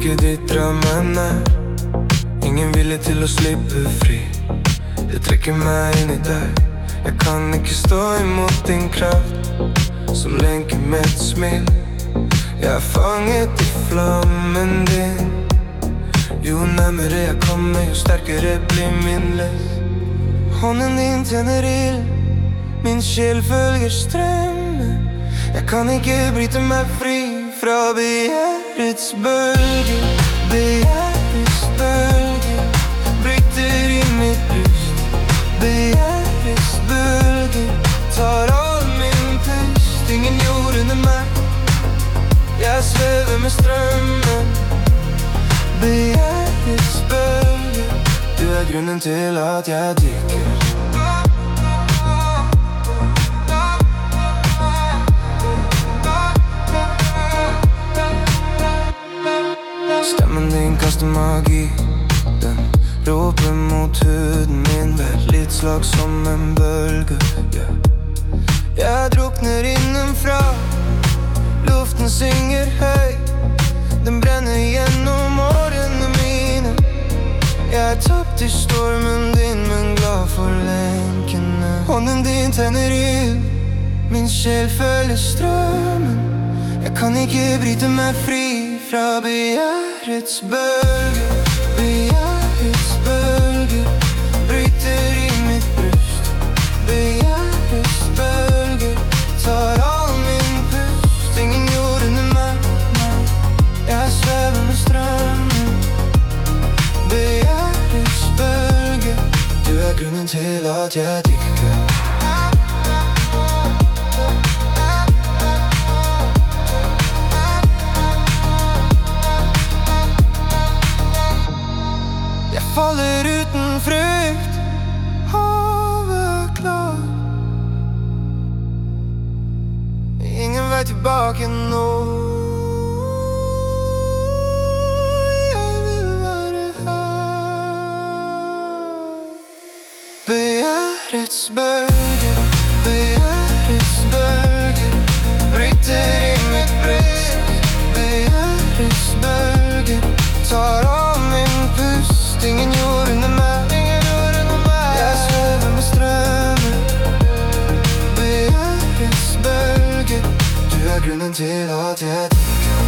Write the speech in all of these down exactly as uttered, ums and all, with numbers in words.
ikke dit drømmen er. Ingen vilje til å slippe fri. Det trekker meg inn i deg. Jeg kan ikke stå imot din kraft. Som lenker med et smil. Jeg er fanget i flammen din. Jo nærmere jeg kommer, jo sterkere blir min lyst. Hånden din tenner ild. Min sjel følger strømmen. Jeg kan ikke bryte meg fri fra begjærets bølge. Begjærets bølge bryter i mitt bryst. Begjærets bølge tar all min pust. Ingen jord under meg. Jeg svever med strømmen. Begjærets bølge. Du er grunnen til at jeg dykker. Stemmen din kaster magi. Den råper mot huden min. Hvert litt slag som en bølge, yeah. Jeg drukner innenfra. Luften synger høy. Den brenner gjennom årene mine. Jeg er tapt i stormen din, men glad for lenkene. Hånden din tenner ild. Min sjel følger strømmen. Jeg kan ikke bryte meg fri fra begjærets bølge. Begjærets bølge bryter i mitt bryst. Begjærets bølge tar all min pust. Ingen jord under meg. Jeg svever med strømmen. Begjærets bølge. Du er grunnen til at jeg dykker. Faller uten frykt. Havet klart. Ingen vei tilbake nå. Jeg vil være her. Begjærets bølge. Begjærets bølge bryter i mitt bryst. Begjærets bølge tar av min pust. Ingen jord under meg. Jeg svever med strømmen. Begjærets bølge. Du er grunnen til at jeg dykker.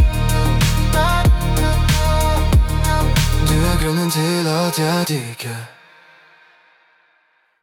Du er grunnen til at jeg dykker.